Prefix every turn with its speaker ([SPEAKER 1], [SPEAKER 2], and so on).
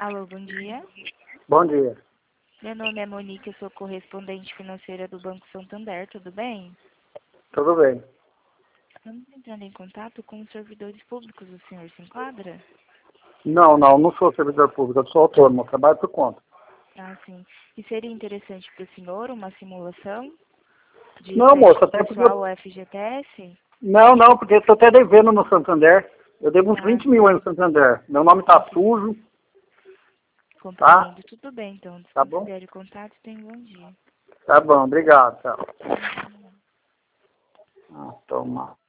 [SPEAKER 1] Alô, bom dia.
[SPEAKER 2] Bom dia.
[SPEAKER 1] Meu nome é Monique, eu sou correspondente financeira do Banco Santander, tudo bem?
[SPEAKER 2] Tudo bem.
[SPEAKER 1] Estamos entrando em contato com os servidores públicos, o senhor se enquadra?
[SPEAKER 2] Não sou servidor público, eu sou autônomo, eu trabalho por conta.
[SPEAKER 1] Ah, sim. E seria interessante para o senhor uma simulação de
[SPEAKER 2] Não, moça,
[SPEAKER 1] crédito
[SPEAKER 2] até porque
[SPEAKER 1] pessoal ou FGTS?
[SPEAKER 2] Não, porque estou até devendo no Santander. Eu devo uns
[SPEAKER 1] Ah,
[SPEAKER 2] 20 mil aí no Santander. Meu nome tá sujo, tá?
[SPEAKER 1] compreendo. Tudo bem, então.
[SPEAKER 2] Tá bom?
[SPEAKER 1] Desconsidere o contato e tenha um bom dia.
[SPEAKER 2] Tá bom, obrigado, tchau. Toma.